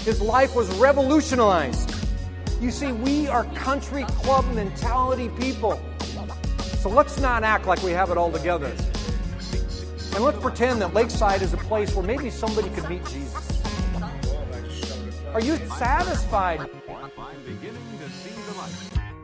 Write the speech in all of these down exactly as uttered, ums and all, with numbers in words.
His life was revolutionized. You see, we are country club mentality people. So let's not act like we have it all together. And let's pretend that Lakeside is a place where maybe somebody could meet Jesus. Are you satisfied? I'm beginning to see the light.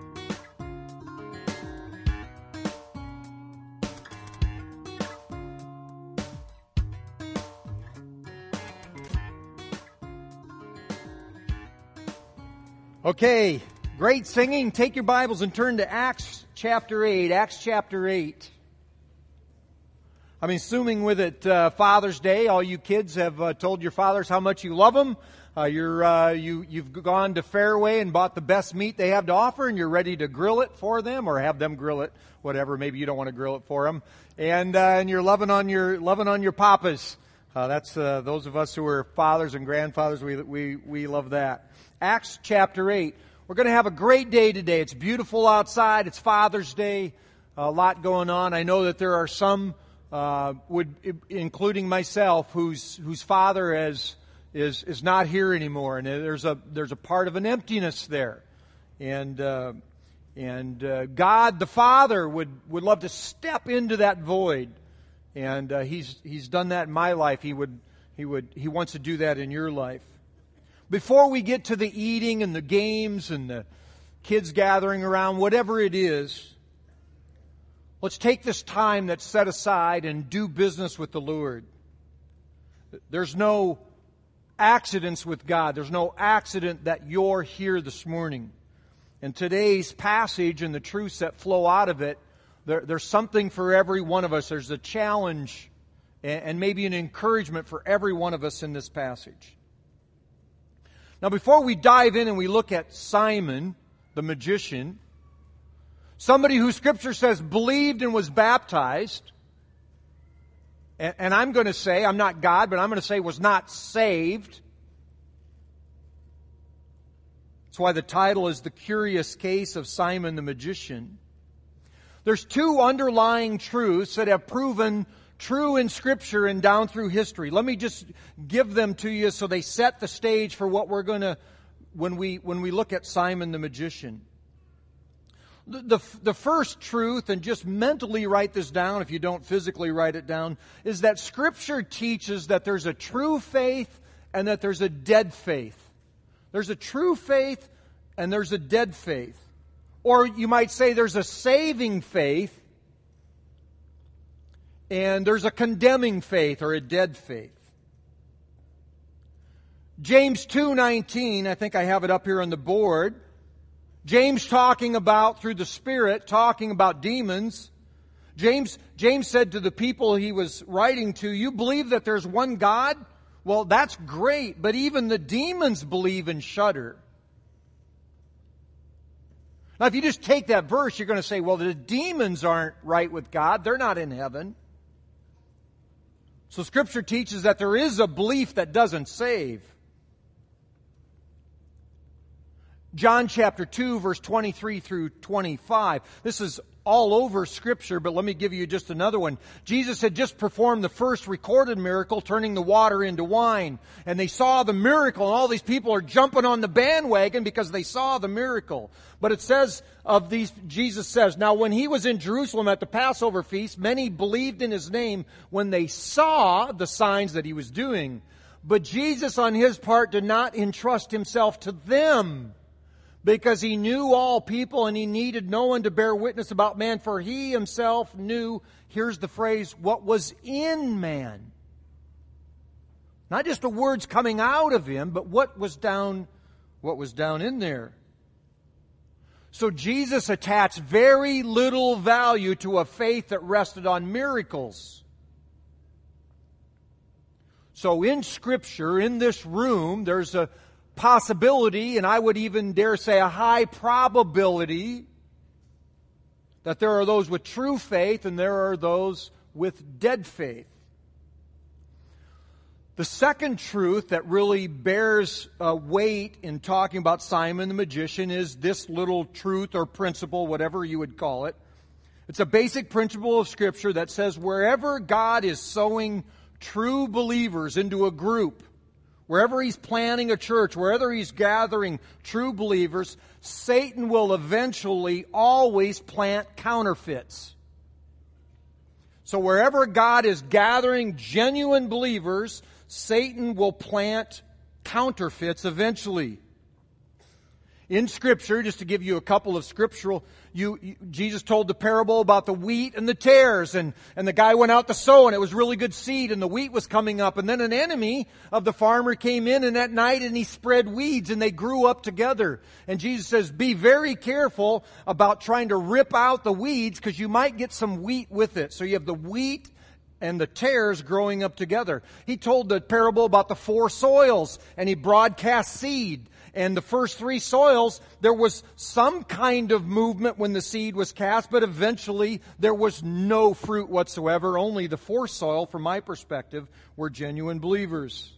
Okay, great singing. Take your Bibles and turn to Acts chapter eight. Acts chapter eight. I'm assuming with it uh, Father's Day, all you kids have uh, told your fathers how much you love them. Uh, you're, uh, you, you've gone to Fairway and bought the best meat they have to offer, and you're ready to grill it for them, or have them grill it, whatever. Maybe you don't want to grill it for them, and uh, and you're loving on your loving on your papas. Uh, that's uh, those of us who are fathers and grandfathers. We we we love that. Acts chapter eight. We're going to have a great day today. It's beautiful outside. It's Father's Day. A lot going on. I know that there are some, uh, would including myself, whose whose father has. is is not here anymore, and there's a there's a part of an emptiness there, and uh, and uh, God the Father would, would love to step into that void, and uh, he's he's done that in my life. He would he would he wants to do that in your life. Before we get to the eating and the games and the kids gathering around, whatever it is, let's take this time that's set aside and do business with the Lord. There's no accidents with God. There's no accident that you're here this morning. And today's passage and the truths that flow out of it, there, there's something for every one of us. There's a challenge and, and maybe an encouragement for every one of us in this passage. Now, before we dive in and we look at Simon, the magician, somebody who Scripture says believed and was baptized, and I'm going to say, I'm not God, but I'm going to say was not saved. That's why the title is The Curious Case of Simon the Magician. There's two underlying truths that have proven true in Scripture and down through history. Let me just give them to you so they set the stage for what we're going to, when we, when we look at Simon the Magician. The, the, the first truth, and just mentally write this down if you don't physically write it down, is that Scripture teaches that there's a true faith and that there's a dead faith. There's a true faith and there's a dead faith. Or you might say there's a saving faith and there's a condemning faith or a dead faith. James two nineteen, I think I have it up here on the board. James talking about, through the Spirit, talking about demons. James, James said to the people he was writing to, you believe that there's one God? Well, that's great, but even the demons believe and shudder. Now, if you just take that verse, you're going to say, well, the demons aren't right with God. They're not in heaven. So Scripture teaches that there is a belief that doesn't save. John chapter two, verse twenty-three through twenty-five. This is all over Scripture, but let me give you just another one. Jesus had just performed the first recorded miracle, turning the water into wine. And they saw the miracle, and all these people are jumping on the bandwagon because they saw the miracle. But it says of these, Jesus says, now when he was in Jerusalem at the Passover feast, many believed in his name when they saw the signs that he was doing. But Jesus on his part did not entrust himself to them, because he knew all people and he needed no one to bear witness about man, for he himself knew, here's the phrase, what was in man. Not just the words coming out of him, but what was down, what was down in there. So Jesus attached very little value to a faith that rested on miracles. So in Scripture, in this room, there's a possibility, and I would even dare say a high probability, that there are those with true faith and there are those with dead faith. The second truth that really bears uh, weight in talking about Simon the magician is this little truth or principle, whatever you would call it. It's a basic principle of Scripture that says wherever God is sowing true believers into a group, wherever he's planning a church, wherever he's gathering true believers, Satan will eventually always plant counterfeits. So wherever God is gathering genuine believers, Satan will plant counterfeits eventually. In Scripture, just to give you a couple of scriptural, you, you, Jesus told the parable about the wheat and the tares, and, and the guy went out to sow, and it was really good seed, and the wheat was coming up, and then an enemy of the farmer came in, and that night, and he spread weeds, and they grew up together. And Jesus says, be very careful about trying to rip out the weeds, because you might get some wheat with it. So you have the wheat and the tares growing up together. He told the parable about the four soils, and he broadcast seed. And the first three soils, there was some kind of movement when the seed was cast, but eventually there was no fruit whatsoever. Only the fourth soil, from my perspective, were genuine believers.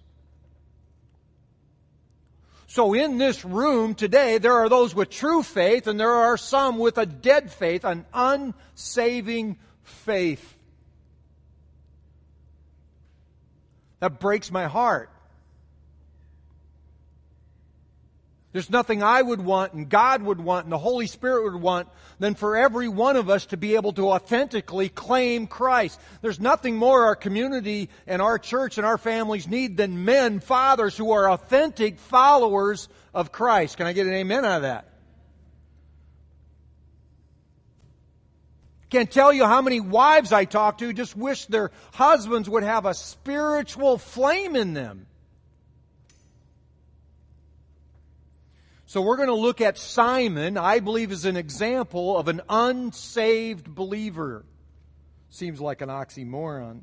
So in this room today, there are those with true faith, and there are some with a dead faith, an unsaving faith. That breaks my heart. There's nothing I would want and God would want and the Holy Spirit would want than for every one of us to be able to authentically claim Christ. There's nothing more our community and our church and our families need than men, fathers who are authentic followers of Christ. Can I get an amen out of that? Can't tell you how many wives I talk to just wish their husbands would have a spiritual flame in them. So we're going to look at Simon, I believe, as an example of an unsaved believer. Seems like an oxymoron.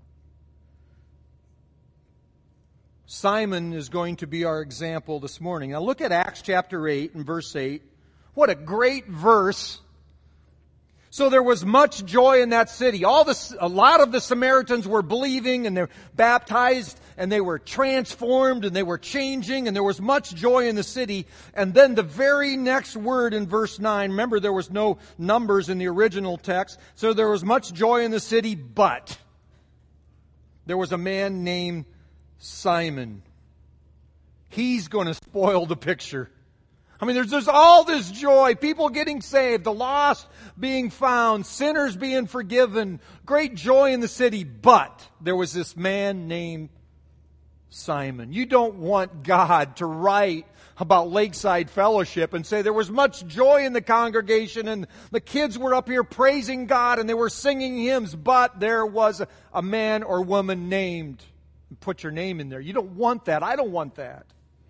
Simon is going to be our example this morning. Now look at Acts chapter eight and verse eight. What a great verse. So there was much joy in that city. All the, a lot of the Samaritans were believing, and they were baptized, and they were transformed, and they were changing, and there was much joy in the city. And then the very next word in verse nine, remember there was no numbers in the original text, so there was much joy in the city, but there was a man named Simon. He's going to spoil the picture. I mean, there's, there's all this joy, people getting saved, the lost being found, sinners being forgiven, great joy in the city, but there was this man named Simon. You don't want God to write about Lakeside Fellowship and say there was much joy in the congregation and the kids were up here praising God and they were singing hymns, but there was a, a man or woman named. Put your name in there. You don't want that. I don't want that.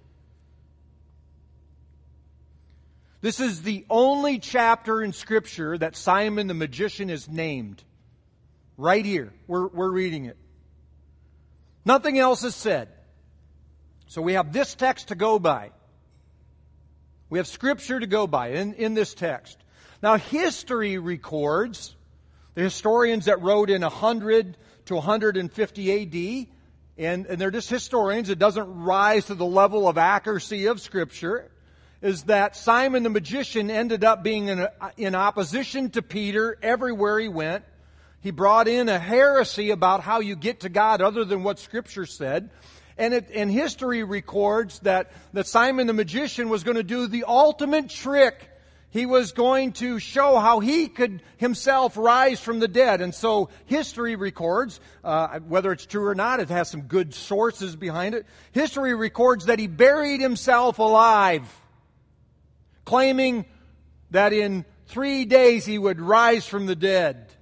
This is the only chapter in Scripture that Simon the magician is named. Right here. We're, we're reading it. Nothing else is said. So we have this text to go by. We have Scripture to go by in, in this text. Now history records, the historians that wrote in one hundred to one hundred fifty A D, and, and they're just historians, it doesn't rise to the level of accuracy of Scripture, is that Simon the magician ended up being in, in opposition to Peter everywhere he went. He brought in a heresy about how you get to God other than what Scripture said. And, it, and history records that, that Simon the magician was going to do the ultimate trick. He was going to show how he could himself rise from the dead. And so history records, uh, whether it's true or not, it has some good sources behind it. History records that he buried himself alive, claiming that in three days he would rise from the dead.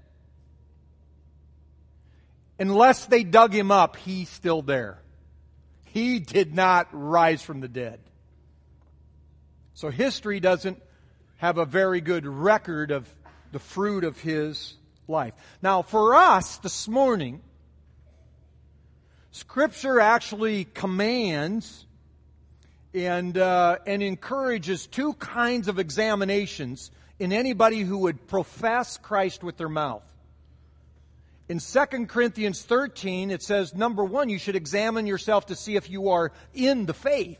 Unless they dug him up, he's still there. He did not rise from the dead. So history doesn't have a very good record of the fruit of his life. Now, for us this morning, Scripture actually commands and uh, and encourages two kinds of examinations in anybody who would profess Christ with their mouth. In Second Corinthians thirteen, it says, number one, you should examine yourself to see if you are in the faith.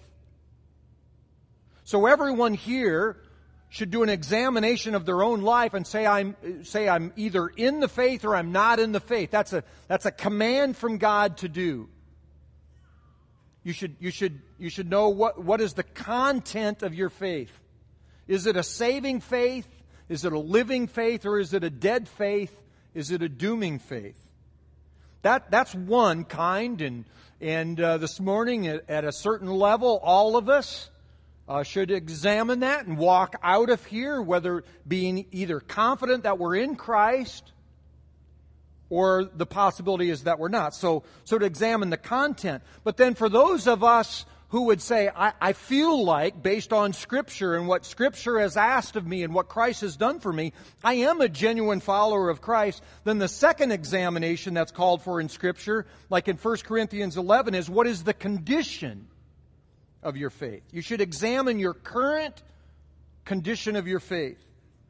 So everyone here should do an examination of their own life and say I'm say I'm either in the faith or I'm not in the faith. That's a that's a command from God to do. You should, you should, you should know what, what is the content of your faith. Is it a saving faith? Is it a living faith? Or is it a dead faith? Is it a dooming faith? That, that's one kind. And, and uh, this morning at, at a certain level, all of us uh, should examine that and walk out of here, whether being either confident that we're in Christ or the possibility is that we're not. So, so to examine the content. But then for those of us who would say, I, I feel like, based on Scripture and what Scripture has asked of me and what Christ has done for me, I am a genuine follower of Christ, then the second examination that's called for in Scripture, like in First Corinthians eleven, is what is the condition of your faith? You should examine your current condition of your faith.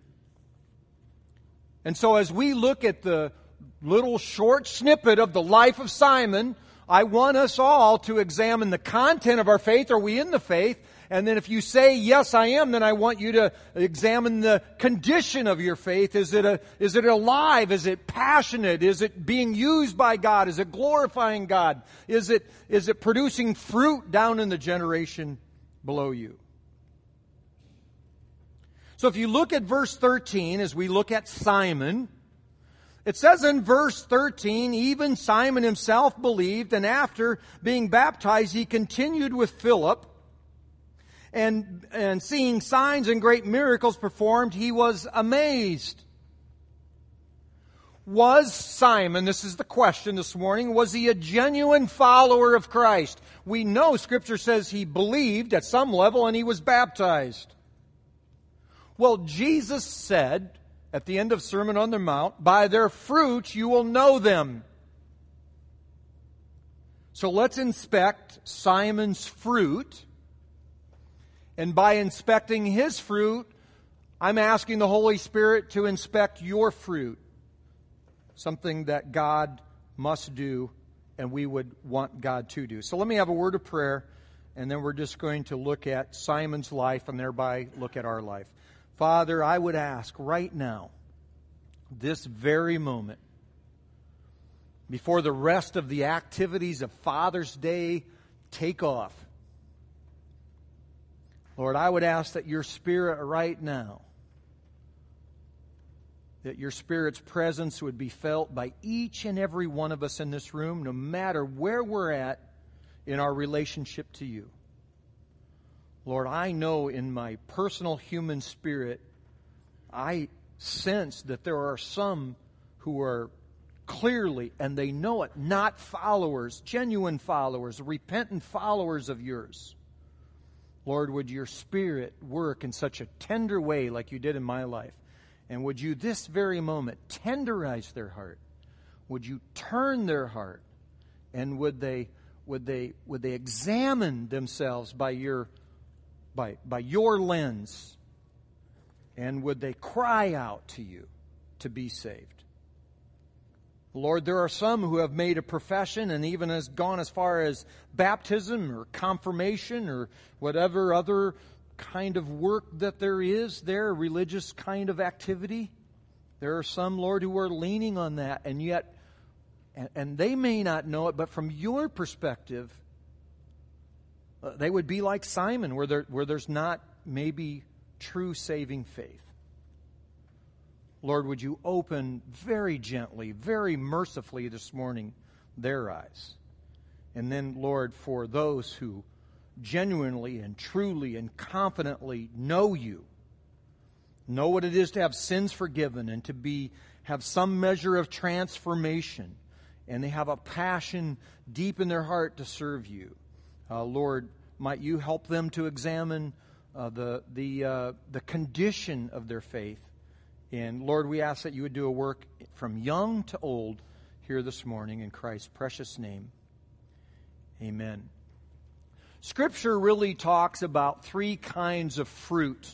And so as we look at the little short snippet of the life of Simon, I want us all to examine the content of our faith. Are we in the faith? And then if you say, yes, I am, then I want you to examine the condition of your faith. Is it a, is it alive? Is it passionate? Is it being used by God? Is it glorifying God? Is it, is it producing fruit down in the generation below you? So if you look at verse thirteen, as we look at Simon, it says in verse thirteen, even Simon himself believed, and after being baptized, he continued with Philip, and, and seeing signs and great miracles performed, he was amazed. Was Simon, this is the question this morning, was he a genuine follower of Christ? We know Scripture says he believed at some level and he was baptized. Well, Jesus said, at the end of Sermon on the Mount, by their fruits you will know them. So let's inspect Simon's fruit. And by inspecting his fruit, I'm asking the Holy Spirit to inspect your fruit. Something that God must do and we would want God to do. So let me have a word of prayer, and then we're just going to look at Simon's life and thereby look at our life. Father, I would ask right now, this very moment, before the rest of the activities of Father's Day take off, Lord, I would ask that your Spirit right now, that your Spirit's presence would be felt by each and every one of us in this room, no matter where we're at in our relationship to you. Lord, I know in my personal human spirit, I sense that there are some who are clearly, and they know it, not followers, genuine followers, repentant followers of yours. Lord, would your Spirit work in such a tender way like you did in my life? And would you this very moment tenderize their heart? Would you turn their heart? And would they would they would they examine themselves by your by by your lens? And would they cry out to you to be saved? Lord, there are some who have made a profession and even has gone as far as baptism or confirmation or whatever other kind of work that there is there, religious kind of activity. There are some, Lord, who are leaning on that, and yet, and, and they may not know it, but from your perspective, uh, they would be like Simon, where there where there's not maybe true saving faith. Lord, would you open very gently, very mercifully this morning their eyes? And then, Lord, for those who genuinely and truly and confidently know you, know what it is to have sins forgiven and to be have some measure of transformation, and they have a passion deep in their heart to serve you. Uh, Lord, might you help them to examine uh, the the uh, the condition of their faith. And Lord, we ask that you would do a work from young to old here this morning in Christ's precious name. Amen. Scripture really talks about three kinds of fruit.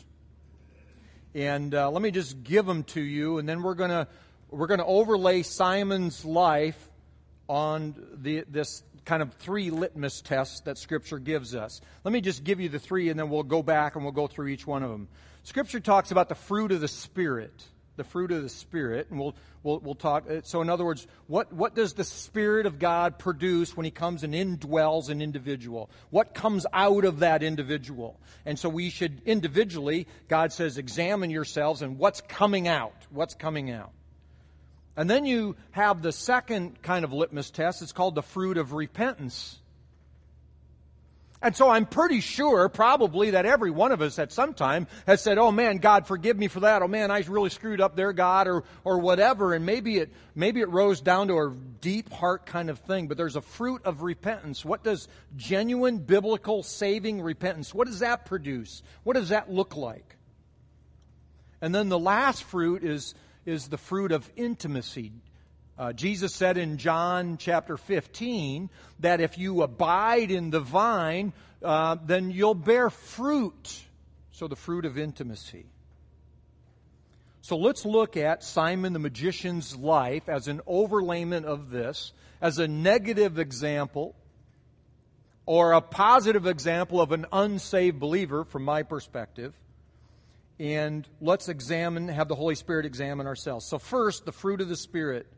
And uh, let me just give them to you, and then we're going to we're going to overlay Simon's life on the this kind of three litmus tests that Scripture gives us. Let me just give you the three, and then we'll go back and we'll go through each one of them. Scripture talks about the fruit of the Spirit. The fruit of the Spirit, and we'll we'll we'll talk. So, in other words, what what does the Spirit of God produce when He comes and indwells an individual? What comes out of that individual? And so, we should individually, God says, examine yourselves and what's coming out. What's coming out? And then you have the second kind of litmus test. It's called the fruit of repentance. And so I'm pretty sure probably that every one of us at some time has said, oh man, God, forgive me for that. Oh man, I really screwed up there, God, or or whatever. And maybe it maybe it rose down to a deep heart kind of thing. But there's a fruit of repentance. What does genuine biblical saving repentance, what does that produce? What does that look like? And then the last fruit is, is the fruit of intimacy. Uh, Jesus said in John chapter fifteen that if you abide in the vine, uh, then you'll bear fruit. So the fruit of intimacy. So let's look at Simon the magician's life as an overlayment of this, as a negative example, or a positive example of an unsaved believer from my perspective. And let's examine, have the Holy Spirit examine ourselves. So first, the fruit of the Spirit.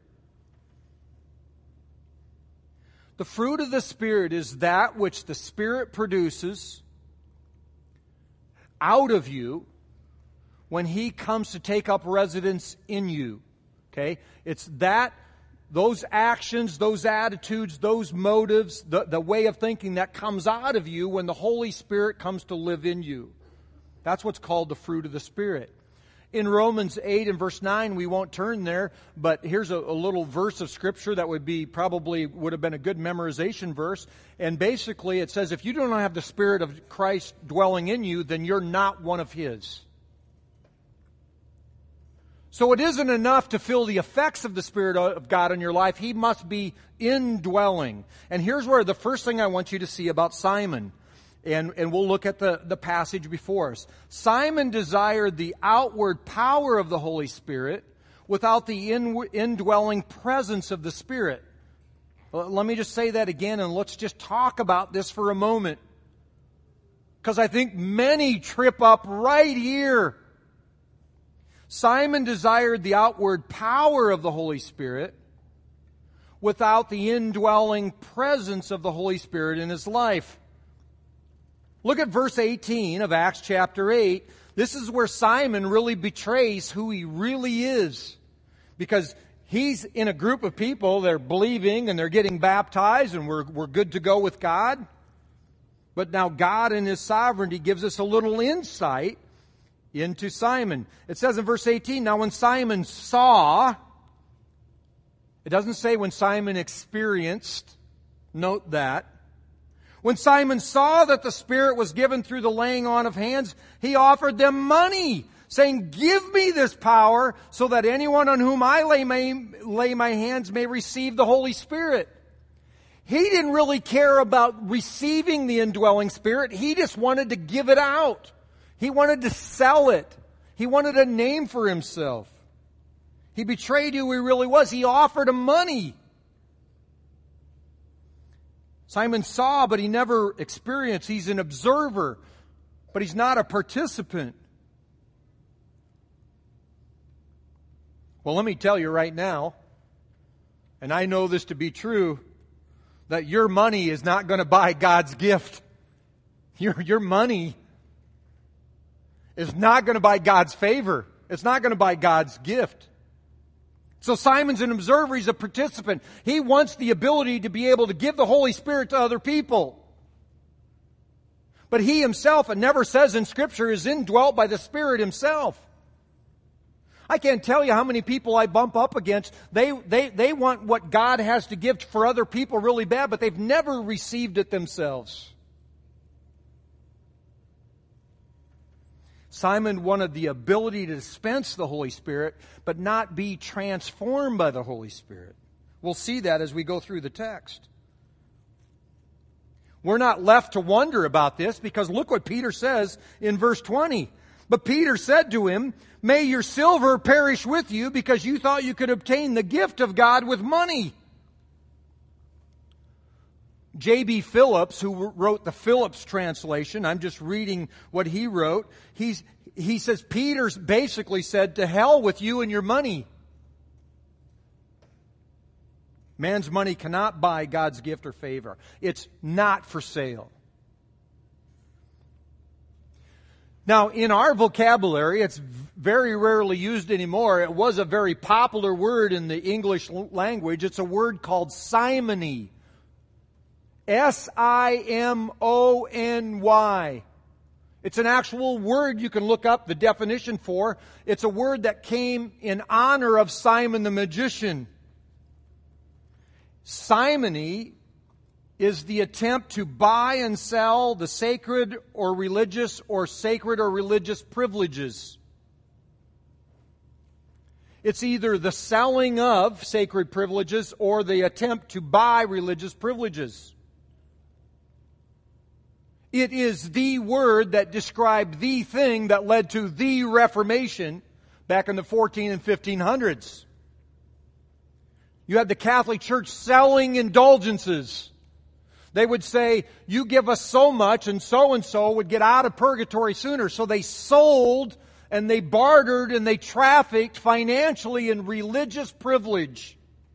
The fruit of the Spirit is that which the Spirit produces out of you when He comes to take up residence in you. Okay? It's that, those actions, those attitudes, those motives, the, the way of thinking that comes out of you when the Holy Spirit comes to live in you. That's what's called the fruit of the Spirit. In Romans eight and verse nine, we won't turn there, but here's a, a little verse of Scripture that would be probably would have been a good memorization verse. And basically it says, if you don't have the Spirit of Christ dwelling in you, then you're not one of His. So it isn't enough to feel the effects of the Spirit of God in your life. He must be indwelling. And here's where the first thing I want you to see about Simon. And, and we'll look at the, the passage before us. Simon desired the outward power of the Holy Spirit without the in, indwelling presence of the Spirit. Let me just say that again, and let's just talk about this for a moment. Because I think many trip up right here. Simon desired the outward power of the Holy Spirit without the indwelling presence of the Holy Spirit in his life. Look at verse eighteen of Acts chapter eight. This is where Simon really betrays who he really is. Because he's in a group of people, they're believing and they're getting baptized and we're, we're good to go with God. But now God in His sovereignty gives us a little insight into Simon. It says in verse eighteen, now when Simon saw, it doesn't say when Simon experienced, note that. When Simon saw that the Spirit was given through the laying on of hands, he offered them money, saying, give me this power so that anyone on whom I lay my, lay my hands may receive the Holy Spirit. He didn't really care about receiving the indwelling Spirit. He just wanted to give it out. He wanted to sell it. He wanted a name for himself. He betrayed who he really was. He offered him money. Simon saw, but he never experienced. He's an observer, but he's not a participant. Well, let me tell you right now, and I know this to be true, that your money is not going to buy God's gift. Your, your money is not going to buy God's favor. It's not going to buy God's gift. So Simon's an observer, he's a participant. He wants the ability to be able to give the Holy Spirit to other people. But he himself, it never says in Scripture, is indwelt by the Spirit Himself. I can't tell you how many people I bump up against. They, they, they want what God has to give for other people really bad, but they've never received it themselves. Simon wanted the ability to dispense the Holy Spirit, but not be transformed by the Holy Spirit. We'll see that as we go through the text. We're not left to wonder about this because look what Peter says in verse twenty. But Peter said to him, may your silver perish with you because you thought you could obtain the gift of God with money. J B Phillips, who wrote the Phillips translation, I'm just reading what he wrote. He's, he says, Peter's basically said, to hell with you and your money. Man's money cannot buy God's gift or favor. It's not for sale. Now, in our vocabulary, it's very rarely used anymore. It was a very popular word in the English language. It's a word called simony. S I M O N Y. It's an actual word you can look up the definition for. It's a word that came in honor of Simon the magician. Simony is the attempt to buy and sell the sacred or religious or sacred or religious privileges. It's either the selling of sacred privileges or the attempt to buy religious privileges. It is the word that described the thing that led to the Reformation back in the fourteen and fifteen hundreds. You had the Catholic Church selling indulgences. They would say, you give us so much and so-and-so would get out of purgatory sooner. So they sold and they bartered and they trafficked financially in religious privilege.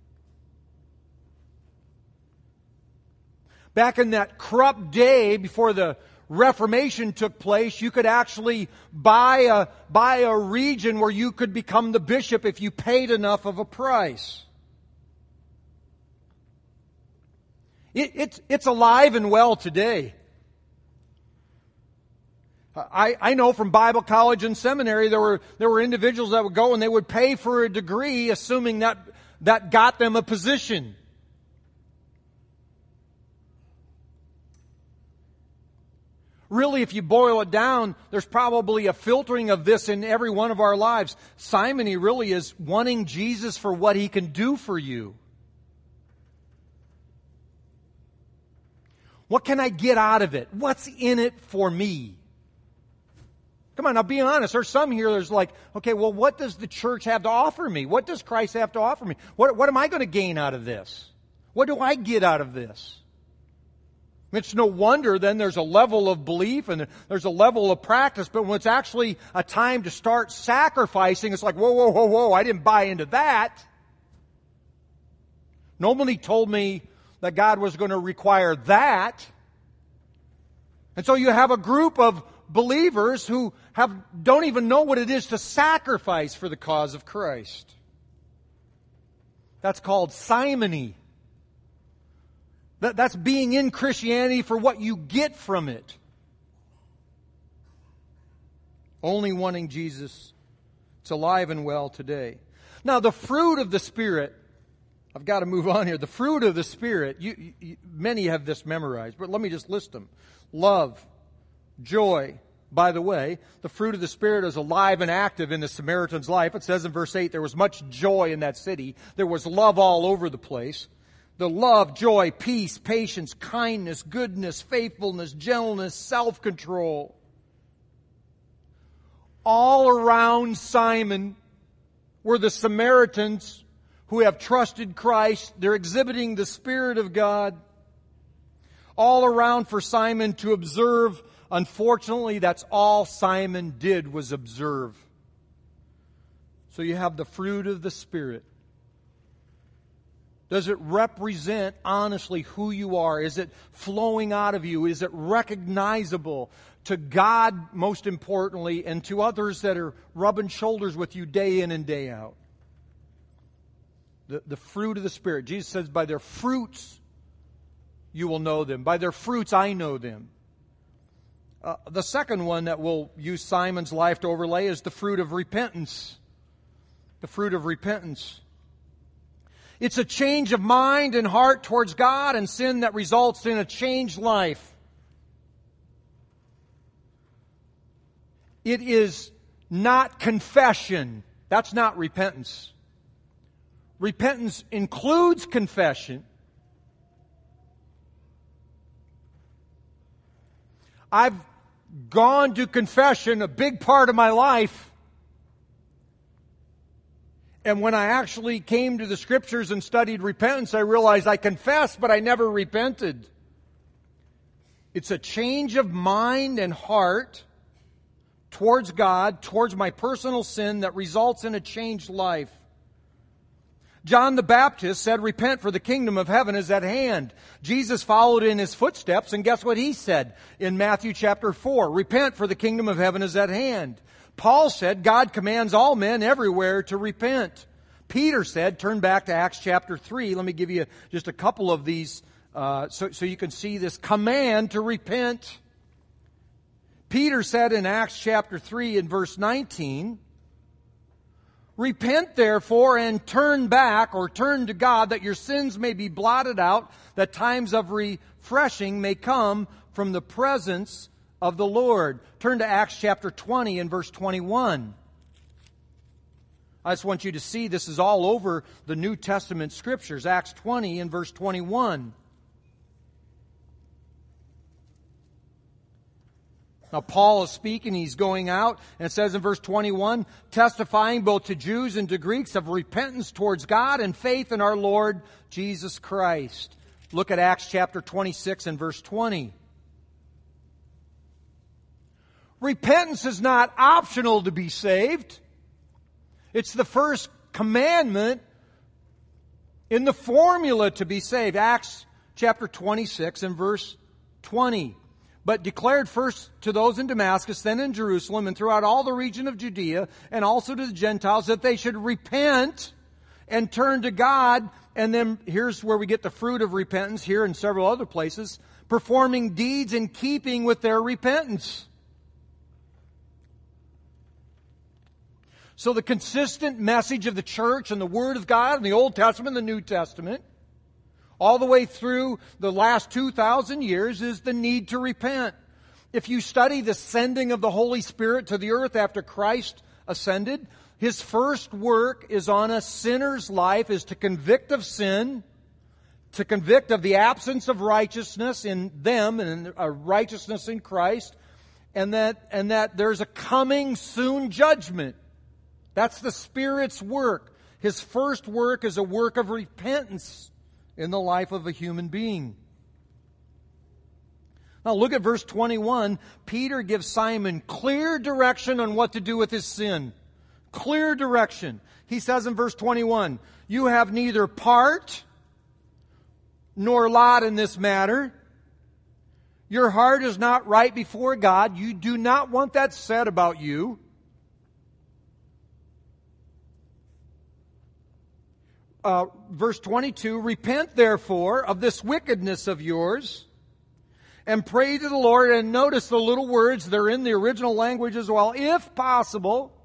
Back in that corrupt day before the Reformation took place, you could actually buy a, buy a region where you could become the bishop if you paid enough of a price. It, it's, it's alive and well today. I, I know from Bible college and seminary there were, there were individuals that would go and they would pay for a degree assuming that, that got them a position. Really, if you boil it down, there's probably a filtering of this in every one of our lives. Simony really is wanting Jesus for what He can do for you. What can I get out of it? What's in it for me? Come on, now be honest. There's some here that's like, okay, well, what does the church have to offer me? What does Christ have to offer me? What, what am I going to gain out of this? What do I get out of this? It's no wonder then there's a level of belief and there's a level of practice, but when it's actually a time to start sacrificing, it's like, whoa, whoa, whoa, whoa, I didn't buy into that. Nobody told me that God was going to require that. And so you have a group of believers who have don't even know what it is to sacrifice for the cause of Christ. That's called simony. That, that's being in Christianity for what you get from it. Only wanting Jesus. It's alive and well today. Now, the fruit of the Spirit, I've got to move on here. The fruit of the Spirit, you, you, many have this memorized, but let me just list them. Love, joy. By the way, the fruit of the Spirit is alive and active in the Samaritan's life. It says in verse eight, there was much joy in that city. There was love all over the place. The love, joy, peace, patience, kindness, goodness, faithfulness, gentleness, self-control. All around Simon were the Samaritans who have trusted Christ. They're exhibiting the Spirit of God. All around for Simon to observe. Unfortunately, that's all Simon did was observe. So you have the fruit of the Spirit. Does it represent honestly who you are? Is it flowing out of you? Is it recognizable to God, most importantly, and to others that are rubbing shoulders with you day in and day out? The, the fruit of the Spirit. Jesus says, by their fruits you will know them. By their fruits I know them. Uh, the second one that we'll use Simon's life to overlay is the fruit of repentance. The fruit of repentance. It's a change of mind and heart towards God and sin that results in a changed life. It is not confession. That's not repentance. Repentance includes confession. I've gone to confession a big part of my life. And when I actually came to the Scriptures and studied repentance, I realized I confessed, but I never repented. It's a change of mind and heart towards God, towards my personal sin that results in a changed life. John the Baptist said, repent, for the kingdom of heaven is at hand. Jesus followed in his footsteps, and guess what he said in Matthew chapter four? Repent, for the kingdom of heaven is at hand. Paul said, God commands all men everywhere to repent. Peter said, turn back to Acts chapter three. Let me give you just a couple of these uh, so, so you can see this command to repent. Peter said in Acts chapter three in verse nineteen, repent therefore and turn back, or turn to God, that your sins may be blotted out, that times of refreshing may come from the presence of the Lord. Turn to Acts chapter twenty and verse twenty-one. I just want you to see this is all over the New Testament Scriptures. Acts twenty and verse twenty-one. Now, Paul is speaking, he's going out, and it says in verse twenty-one, testifying both to Jews and to Greeks of repentance towards God and faith in our Lord Jesus Christ. Look at Acts chapter twenty-six and verse twenty. Repentance is not optional to be saved. It's the first commandment in the formula to be saved. Acts chapter twenty-six and verse twenty. But declared first to those in Damascus, then in Jerusalem, and throughout all the region of Judea, and also to the Gentiles, that they should repent and turn to God. And then here's where we get the fruit of repentance, here and several other places, performing deeds in keeping with their repentance. So the consistent message of the church and the Word of God in the Old Testament and the New Testament, all the way through the last two thousand years, is the need to repent. If you study the sending of the Holy Spirit to the earth after Christ ascended, His first work is on a sinner's life, is to convict of sin, to convict of the absence of righteousness in them and a righteousness in Christ, and that, and that there's a coming soon judgment. That's the Spirit's work. His first work is a work of repentance in the life of a human being. Now look at verse twenty-one. Peter gives Simon clear direction on what to do with his sin. Clear direction. He says in verse twenty-one, you have neither part nor lot in this matter. Your heart is not right before God. You do not want that said about you. Uh, verse twenty-two, repent therefore of this wickedness of yours and pray to the Lord. And notice the little words, they're in the original language as well. If possible,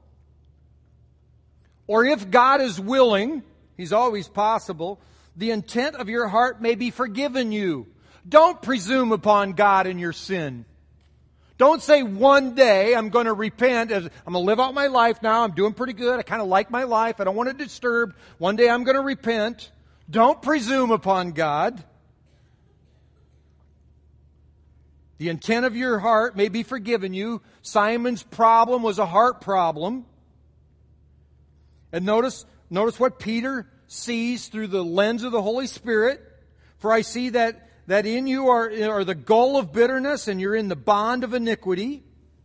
or if God is willing, He's always possible, the intent of your heart may be forgiven you. Don't presume upon God in your sin. Don't say one day I'm going to repent. I'm going to live out my life now. I'm doing pretty good. I kind of like my life. I don't want to disturb. One day I'm going to repent. Don't presume upon God. The intent of your heart may be forgiven you. Simon's problem was a heart problem. And notice, notice what Peter sees through the lens of the Holy Spirit. For I see that that in you are, are the gall of bitterness, and you're in the bond of iniquity.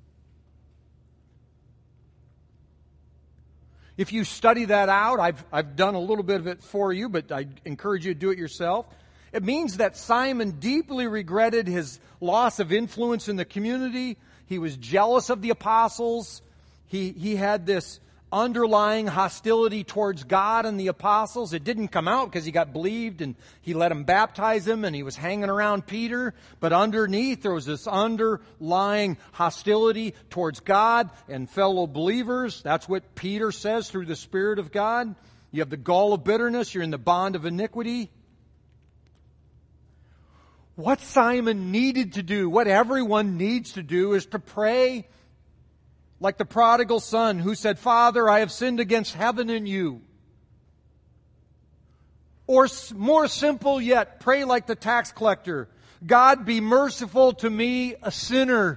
If you study that out, I've, I've done a little bit of it for you, but I encourage you to do it yourself. It means that Simon deeply regretted his loss of influence in the community. He was jealous of the apostles. He, he had this underlying hostility towards God and the apostles. It didn't come out because he got believed and he let him baptize him and he was hanging around Peter. But underneath there was this underlying hostility towards God and fellow believers. That's what Peter says through the Spirit of God. You have the gall of bitterness. You're in the bond of iniquity. What Simon needed to do, what everyone needs to do, is to pray like the prodigal son who said, Father, I have sinned against heaven and you. Or more simple yet, pray like the tax collector. God, be merciful to me, a sinner.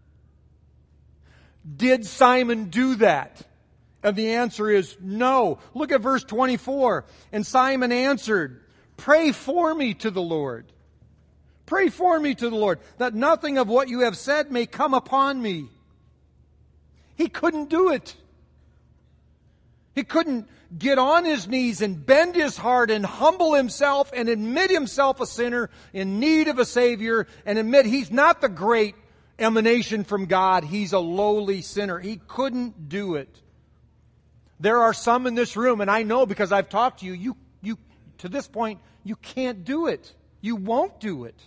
Did Simon do that? And the answer is no. Look at verse twenty-four. And Simon answered, pray for me to the Lord. Pray for me to the Lord, that nothing of what you have said may come upon me. He couldn't do it. He couldn't get on his knees and bend his heart and humble himself and admit himself a sinner in need of a Savior and admit he's not the great emanation from God. He's a lowly sinner. He couldn't do it. There are some in this room, and I know because I've talked to you, you, you to this point, you can't do it. You won't do it.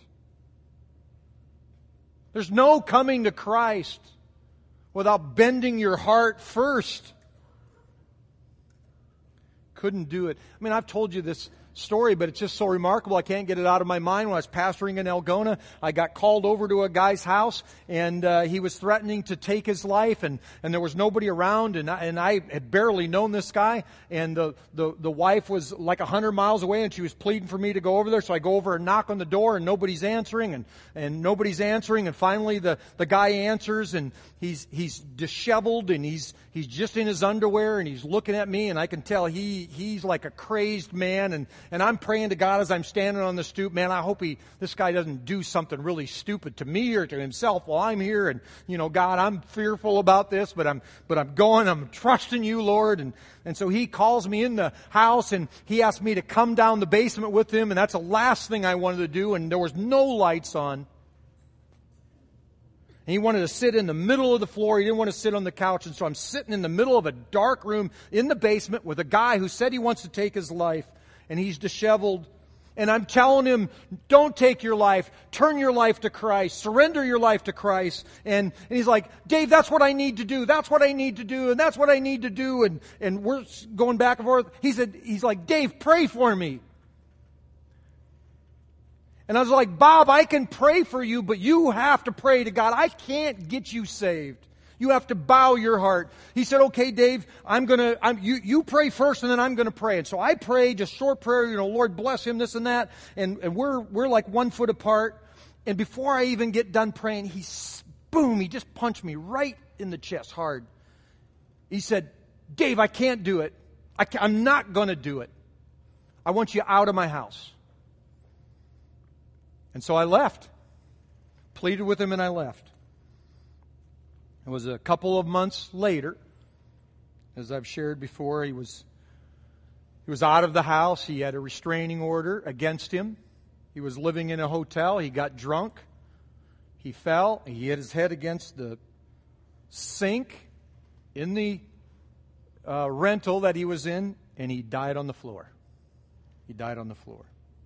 There's no coming to Christ without bending your heart first. Couldn't do it. I mean, I've told you this story, but it's just so remarkable I can't get it out of my mind. When I was pastoring in Algona, I got called over to a guy's house, and uh, he was threatening to take his life, and, and there was nobody around, and I, and I had barely known this guy, and the, the, the wife was like a hundred miles away, and she was pleading for me to go over there, so I go over and knock on the door, and nobody's answering, and, and nobody's answering, and finally the, the guy answers, and he's he's disheveled, and he's he's just in his underwear, and he's looking at me, and I can tell he he's like a crazed man, and And I'm praying to God as I'm standing on the stoop, man, I hope he, this guy doesn't do something really stupid to me or to himself while I'm here. And, you know, God, I'm fearful about this, but I'm, but I'm going, I'm trusting you, Lord. And, and so he calls me in the house, and he asked me to come down the basement with him. And that's the last thing I wanted to do. And there was no lights on. And he wanted to sit in the middle of the floor. He didn't want to sit on the couch. And so I'm sitting in the middle of a dark room in the basement with a guy who said he wants to take his life. And he's disheveled. And I'm telling him, don't take your life. Turn your life to Christ. Surrender your life to Christ. And, and he's like, Dave, that's what I need to do. That's what I need to do. And that's what I need to do. And, and we're going back and forth. He said, he's like, Dave, pray for me. And I was like, Bob, I can pray for you, but you have to pray to God. I can't get you saved. You have to bow your heart. He said, okay, Dave, I'm going to, I'm, you, you pray first and then I'm going to pray. And so I pray, just short prayer, you know, Lord bless him, this and that. And, and we're, we're like one foot apart. And before I even get done praying, he, boom, he just punched me right in the chest hard. He said, Dave, I can't do it. I can't, I'm not going to do it. I want you out of my house. And so I left. Pleaded with him and I left. It was a couple of months later, as I've shared before, he was he was out of the house. He had a restraining order against him. He was living in a hotel. He got drunk. He fell. He hit his head against the sink in the uh, rental that he was in, and he died on the floor. He died on the floor.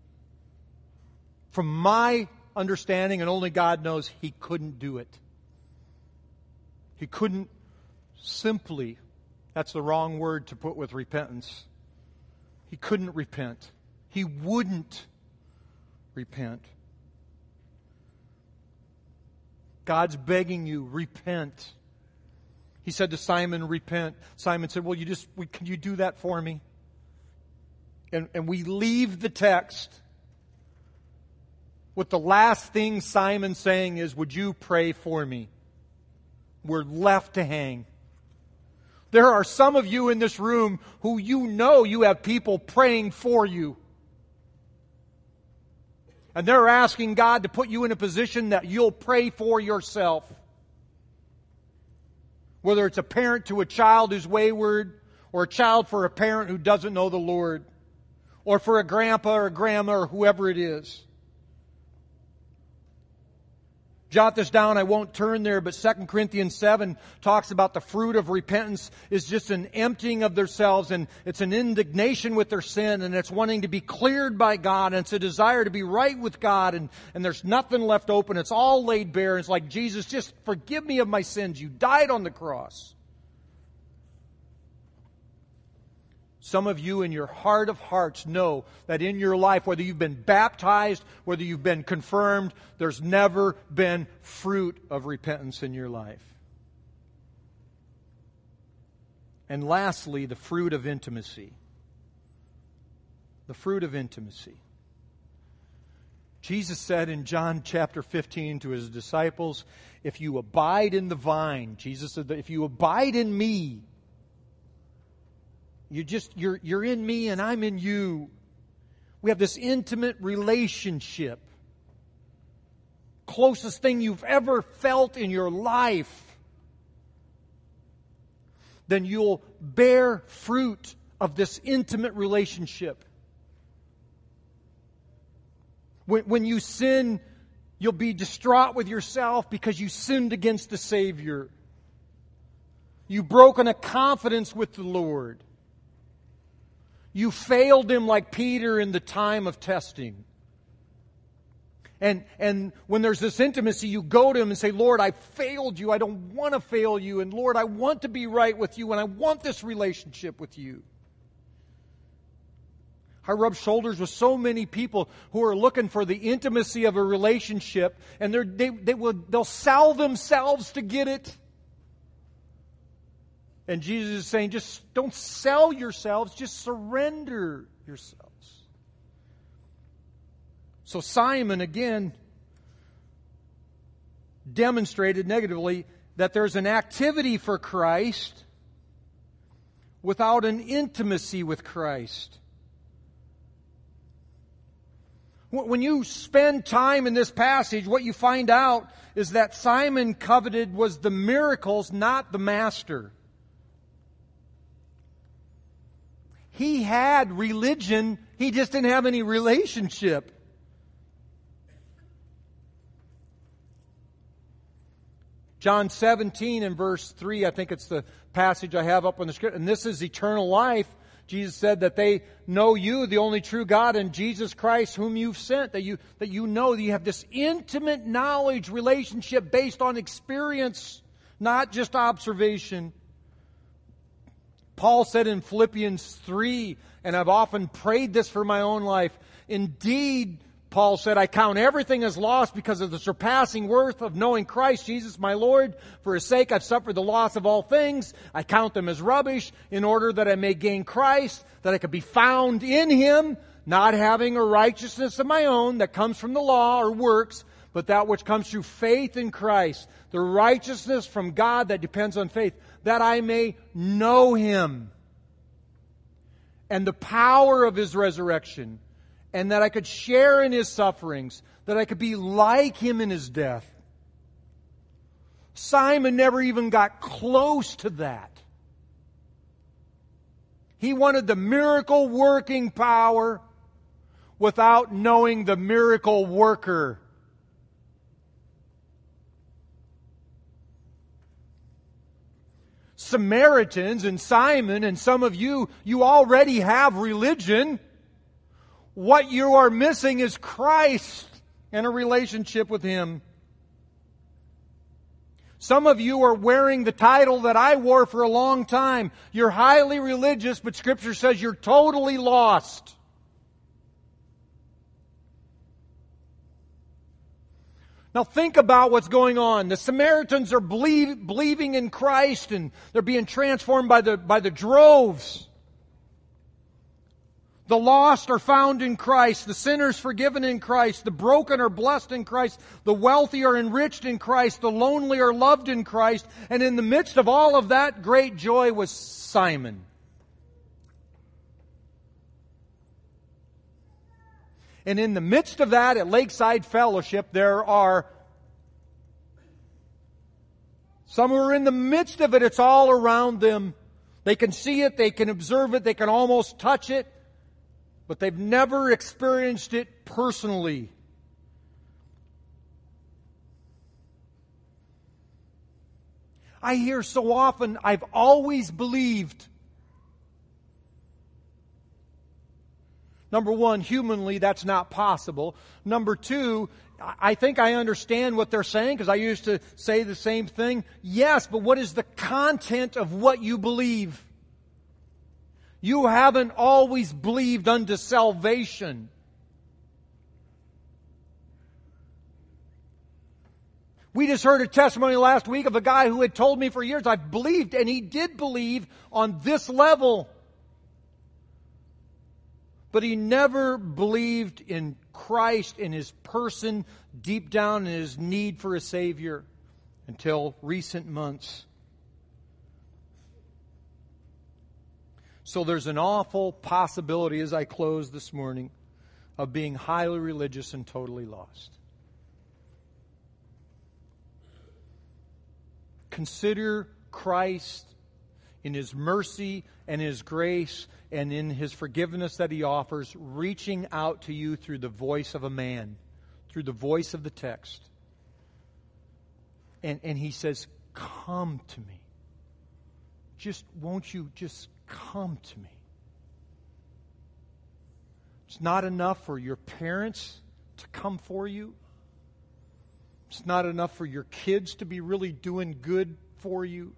From my understanding, and only God knows, he couldn't do it. He couldn't simply, that's the wrong word to put with repentance. He couldn't repent. He wouldn't repent. God's begging you, repent. He said to Simon, repent. Simon said, well, you just, can you do that for me? And, and we leave the text with the last thing Simon saying is, would you pray for me? We're left to hang. There are some of you in this room who you know you have people praying for you. And they're asking God to put you in a position that you'll pray for yourself. Whether it's a parent to a child who's wayward, or a child for a parent who doesn't know the Lord, or for a grandpa or a grandma or whoever it is. Jot this down, I won't turn there, but Second Corinthians seven talks about the fruit of repentance is just an emptying of themselves, and it's an indignation with their sin, and it's wanting to be cleared by God, and it's a desire to be right with God, and, and there's nothing left open. It's all laid bare. It's like, Jesus, just forgive me of my sins. You died on the cross. Some of you in your heart of hearts know that in your life, whether you've been baptized, whether you've been confirmed, there's never been fruit of repentance in your life. And lastly, the fruit of intimacy. The fruit of intimacy. Jesus said in John chapter fifteen to His disciples, if you abide in the vine, Jesus said that if you abide in me, You just, you're, you're in me and I'm in you. We have this intimate relationship. Closest thing you've ever felt in your life. then you'll bear fruit of this intimate relationship. When, when you sin, you'll be distraught with yourself because you sinned against the Savior. You've broken a confidence with the Lord. You failed Him like Peter in the time of testing. And, and when there's this intimacy, you go to Him and say, Lord, I failed You. I don't want to fail You. And Lord, I want to be right with You. And I want this relationship with You. I rub shoulders with so many people who are looking for the intimacy of a relationship. And they're, they, they will, they'll sell themselves to get it. And Jesus is saying, just don't sell yourselves. Just surrender yourselves. So Simon, again, demonstrated negatively that there's an activity for Christ without an intimacy with Christ. When you spend time in this passage, what you find out is that Simon coveted was the miracles, not the master. He had religion, he just didn't have any relationship. John seventeen and verse three, I think it's the passage I have up on the screen. And this is eternal life. Jesus said that they know You, the only true God, and Jesus Christ whom You've sent. That you, that you know that you have this intimate knowledge relationship based on experience, not just observation. Paul said in Philippians three, and I've often prayed this for my own life, indeed, Paul said, I count everything as lost because of the surpassing worth of knowing Christ Jesus my Lord. For His sake I've suffered the loss of all things. I count them as rubbish in order that I may gain Christ, that I could be found in Him, not having a righteousness of my own that comes from the law or works, but that which comes through faith in Christ, the righteousness from God that depends on faith, that I may know Him and the power of His resurrection, and that I could share in His sufferings, that I could be like Him in His death. Simon never even got close to that. He wanted the miracle working power without knowing the miracle worker. Samaritans and Simon and some of you, you already have religion. What you are missing is Christ and a relationship with Him. Some of you are wearing the title that I wore for a long time. You're highly religious, but Scripture says you're totally lost. Now think about what's going on. The Samaritans are believe, believing in Christ, and they're being transformed by the, by the droves. The lost are found in Christ. The sinners forgiven in Christ. The broken are blessed in Christ. The wealthy are enriched in Christ. The lonely are loved in Christ. And in the midst of all of that, great joy was Simon. And in the midst of that, at Lakeside Fellowship, there are some who are in the midst of it. It's all around them. They can see it. They can observe it. They can almost touch it. But they've never experienced it personally. I hear so often, I've always believed. Number one, humanly, that's not possible. Number two, I think I understand what they're saying because I used to say the same thing. Yes, but what is the content of what you believe? You haven't always believed unto salvation. We just heard a testimony last week of a guy who had told me for years, I've believed, and he did believe on this level. But he never believed in Christ, in His person, deep down in His need for a Savior until recent months. So there's an awful possibility, as I close this morning, of being highly religious and totally lost. Consider Christ in His mercy and His grace and in His forgiveness that He offers, reaching out to you through the voice of a man, through the voice of the text. And, and He says, come to me. Just, won't you just come to me? It's not enough for your parents to come for you. It's not enough for your kids to be really doing good for you.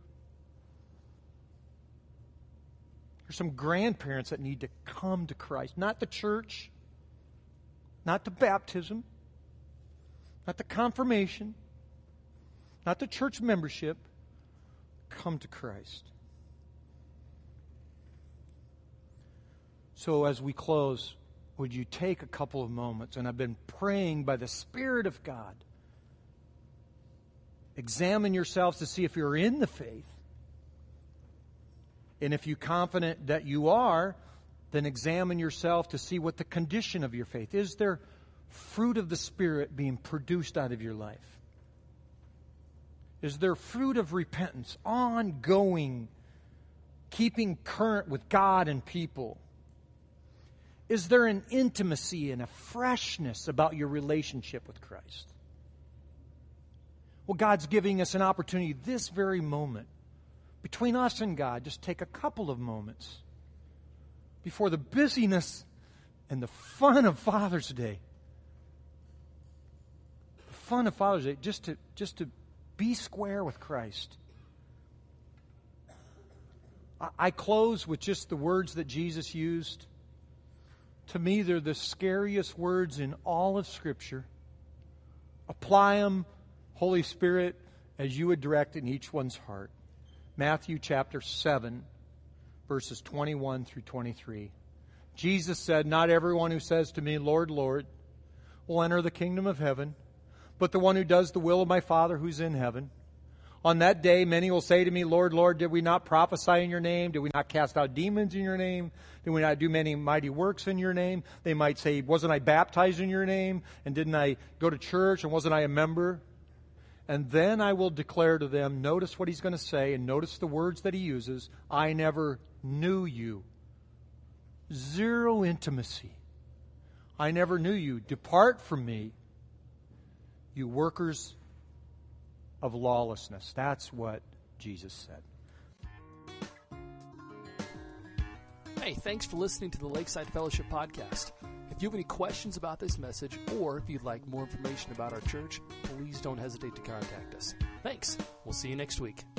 There's some grandparents that need to come to Christ. Not the church, not the baptism, not the confirmation, not the church membership. Come to Christ. So as we close, would you take a couple of moments, and I've been praying by the Spirit of God, examine yourselves to see if you're in the faith. And if you're confident that you are, then examine yourself to see what the condition of your faith is. Is there fruit of the Spirit being produced out of your life? Is there fruit of repentance, ongoing, keeping current with God and people? Is there an intimacy and a freshness about your relationship with Christ? Well, God's giving us an opportunity this very moment, between us and God, just take a couple of moments before the busyness and the fun of Father's Day. The fun of Father's Day, just to, just to be square with Christ. I, I close with just the words that Jesus used. To me, they're the scariest words in all of Scripture. Apply them, Holy Spirit, as you would direct in each one's heart. Matthew chapter seven, verses twenty-one through twenty-three. Jesus said, not everyone who says to me, Lord, Lord, will enter the kingdom of heaven, but the one who does the will of my Father who's in heaven. On that day, many will say to me, Lord, Lord, did we not prophesy in your name? Did we not cast out demons in your name? Did we not do many mighty works in your name? They might say, wasn't I baptized in your name? And didn't I go to church? And wasn't I a member? And then I will declare to them, notice what he's going to say, and notice the words that he uses, I never knew you. Zero intimacy. I never knew you. Depart from me, you workers of lawlessness. That's what Jesus said. Hey, thanks for listening to the Lakeside Fellowship Podcast. If you have any questions about this message, or if you'd like more information about our church, please don't hesitate to contact us. Thanks. We'll see you next week.